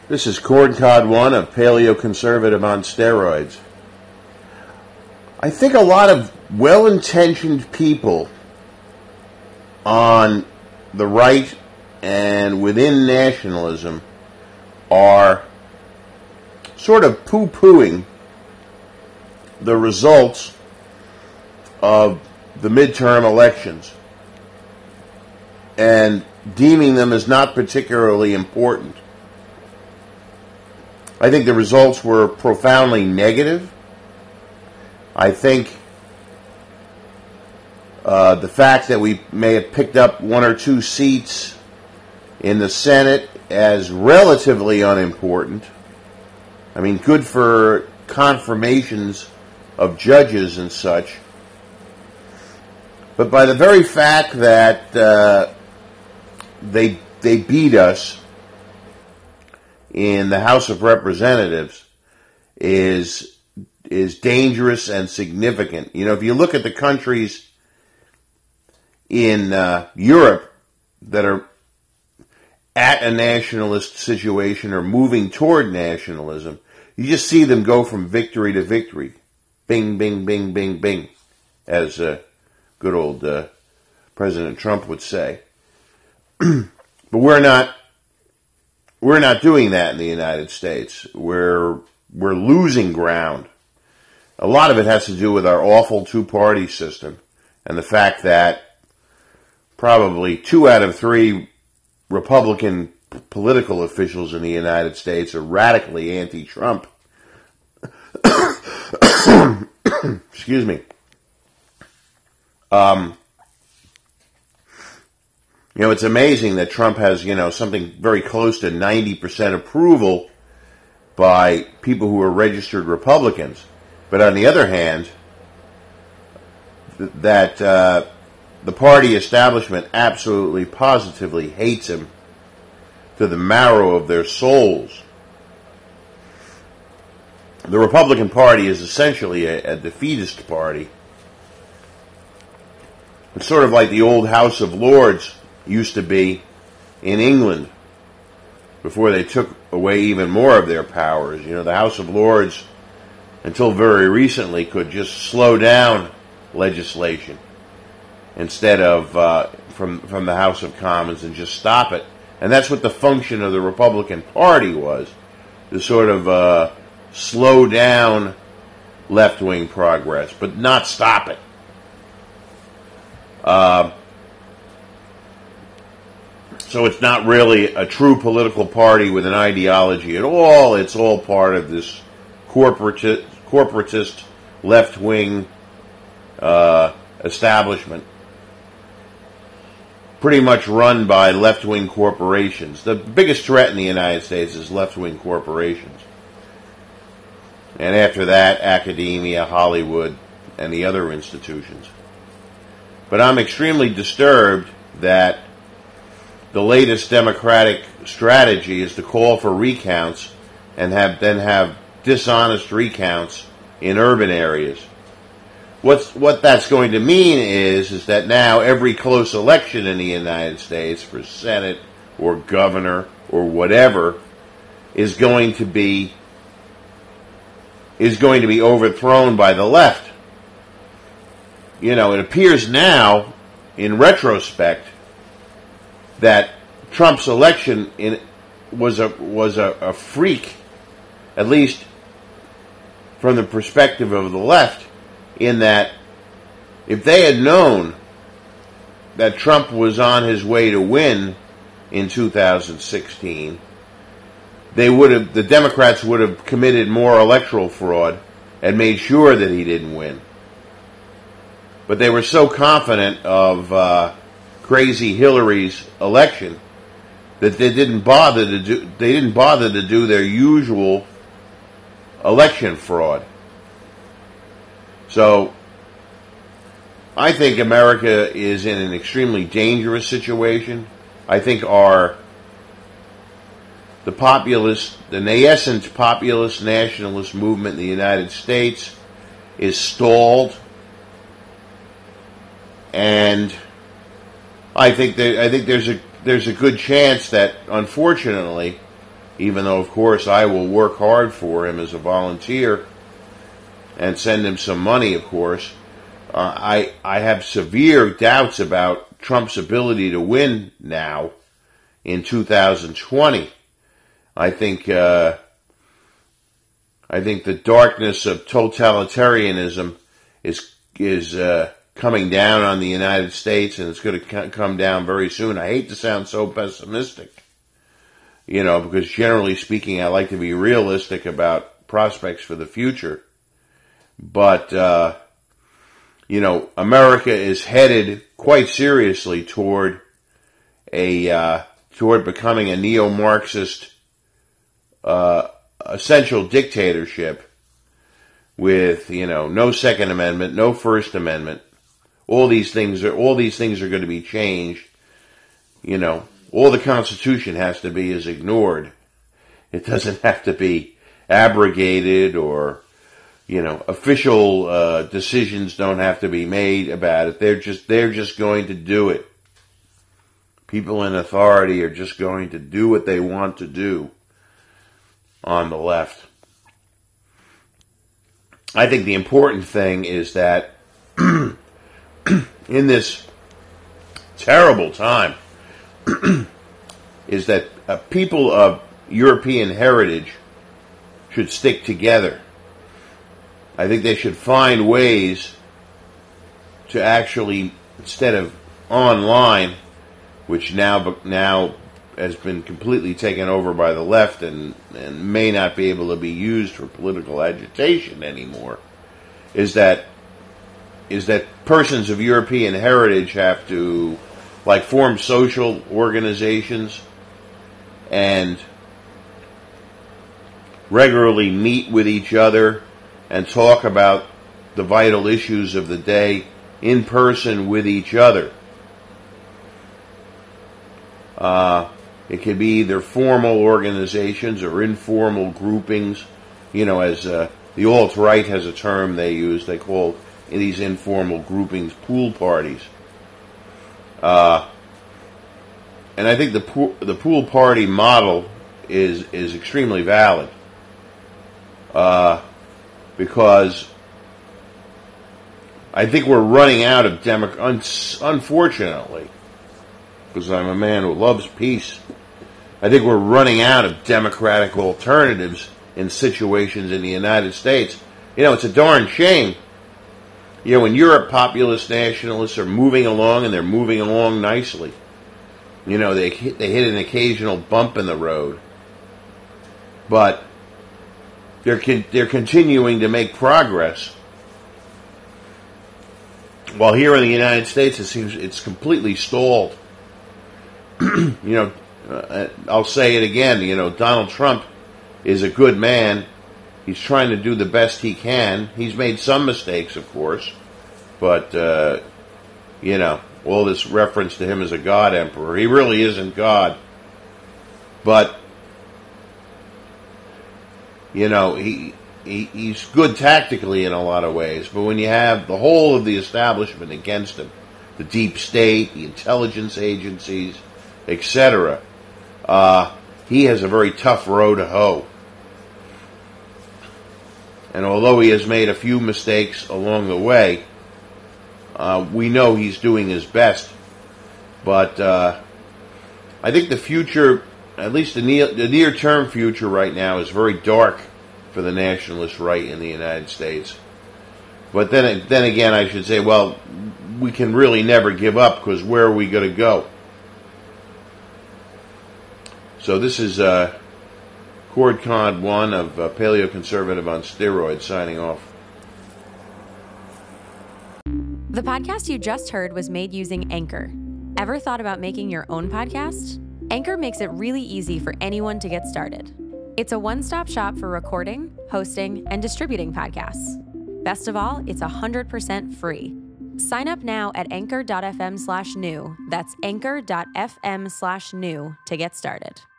This is Corncod One, a paleoconservative on steroids. I think a lot of well-intentioned people on the right and within nationalism are sort of poo-pooing the results of the midterm elections and deeming them as not particularly important. I think the results were profoundly negative. I think the fact that we may have picked up one or two seats in the Senate as relatively unimportant. I mean, good for confirmations of judges and such. But by the very fact that they beat us in the House of Representatives is dangerous and significant. You know, if you look at the countries in Europe that are at a nationalist situation or moving toward nationalism, you just see them go from victory to victory. Bing, bing, bing, bing, bing, as good old President Trump would say. But we're not doing that in the United States. We're losing ground. A lot of it has to do with our awful two-party system and the fact that probably 2 out of 3 Republican political officials in the United States are radically anti-Trump. Excuse me. You know, it's amazing that Trump has, something very close to 90% approval by people who are registered Republicans. But on the other hand, that the party establishment absolutely, positively hates him to the marrow of their souls. The Republican Party is essentially a defeatist party. It's sort of like the old House of Lords used to be in England before they took away even more of their powers. You know, the House of Lords, until very recently, could just slow down legislation instead of from the House of Commons and just stop it. And that's what the function of the Republican Party was, to sort of slow down left-wing progress, but not stop it. So it's not really a true political party with an ideology at all. It's all part of this corporatist left-wing establishment, pretty much run by left-wing corporations. The biggest threat in the United States is left-wing corporations. And after that, academia, Hollywood, and the other institutions. But I'm extremely disturbed that the latest Democratic strategy is to call for recounts and then have dishonest recounts in urban areas. What that's going to mean is that now every close election in the United States for Senate or governor or whatever is going to be overthrown by the left. You know, it appears now, in retrospect, that Trump's election was a freak, at least from the perspective of the left, in that if they had known that Trump was on his way to win in 2016, the Democrats would have committed more electoral fraud and made sure that he didn't win. But they were so confident of crazy Hillary's election that they didn't bother to do their usual election fraud. So I think America is in an extremely dangerous situation. I think the nascent populist nationalist movement in the United States is stalled, and I think there's a good chance that, unfortunately, even though, of course, I will work hard for him as a volunteer and send him some money, of course. I have severe doubts about Trump's ability to win now in 2020. I think the darkness of totalitarianism is coming down on the United States, and it's going to come down very soon. I hate to sound so pessimistic, because generally speaking, I like to be realistic about prospects for the future. But, America is headed quite seriously toward becoming a neo-Marxist, essential dictatorship with, no Second Amendment, no First Amendment. All these things are going to be changed. All the Constitution has to be is ignored. It doesn't have to be abrogated, or, official decisions don't have to be made about it. They're just going to do it. People in authority are just going to do what they want to do on the left. I think the important thing is that in this terrible time is that people of European heritage should stick together. I think they should find ways to actually, instead of online, which now has been completely taken over by the left and may not be able to be used for political agitation anymore, is that persons of European heritage have to form social organizations and regularly meet with each other and talk about the vital issues of the day in person with each other. It could be either formal organizations or informal groupings, as the alt-right has a term they use. They call these informal groupings pool parties. And I think the pool party model is extremely valid. Because I think we're running out of unfortunately, because I'm a man who loves peace, I think we're running out of democratic alternatives in situations in the United States. It's a darn shame. In Europe, populist nationalists are moving along, and they're moving along nicely. They hit an occasional bump in the road, but they're continuing to make progress. While here in the United States, it seems it's completely stalled. I'll say it again. Donald Trump is a good man. He's trying to do the best he can. He's made some mistakes, of course, but all this reference to him as a God emperor, he really isn't God. But he's good tactically in a lot of ways. But when you have the whole of the establishment against him, the deep state, the intelligence agencies, etc., he has a very tough row to hoe. And although he has made a few mistakes along the way, we know he's doing his best. But I think the future, at least the near-term future right now, is very dark for the nationalist right in the United States. But then again, I should say, well, we can really never give up, because where are we going to go? So this is CordCon1 of Paleoconservative on Steroids signing off. The podcast you just heard was made using Anchor. Ever thought about making your own podcast? Anchor makes it really easy for anyone to get started. It's a one-stop shop for recording, hosting, and distributing podcasts. Best of all, it's 100% free. Sign up now at anchor.fm/new. That's anchor.fm/new to get started.